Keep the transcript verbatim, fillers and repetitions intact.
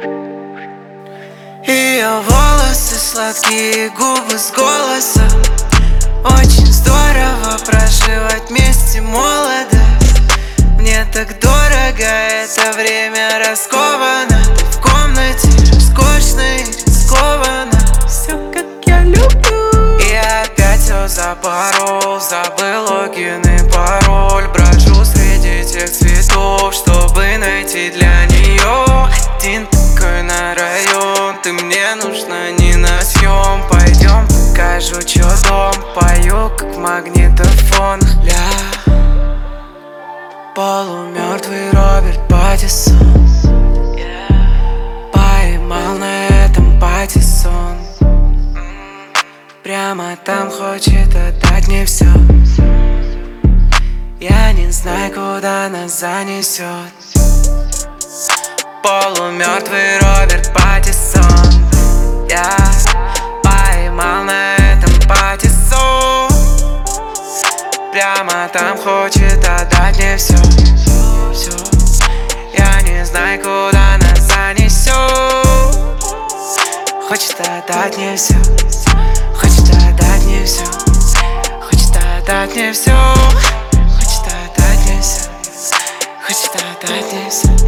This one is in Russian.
Ее волосы, сладкие губы с голосом. Очень здорово проживать вместе молодость. Мне так дорого это время расковано. Ты в комнате скучно и рискованно. Все как я люблю. И опять все запорол, забыл логин и пароль. Брожу среди тех цветов, чтобы найти для нее один такой на район. Ты мне нужна не на съем. Пойдем покажу, чё дом. Пою, как в магнитофонах. Ля, полумертвый Роберт Паттинсон. Поймал на этом Паттинсон. Прямо там хочет отдать мне все. Я не знаю, куда нас занесет. Полумертвый Роберт Паттинсон. Я поймал на этом Паттинсон. Прямо там хочет отдать мне все. Все. Я не знаю, куда нас занесет. Хочет отдать мне все. Хочет отдать мне все. Хочет отдать мне все. Хочет отдать мне все. Хочет отдать мне все.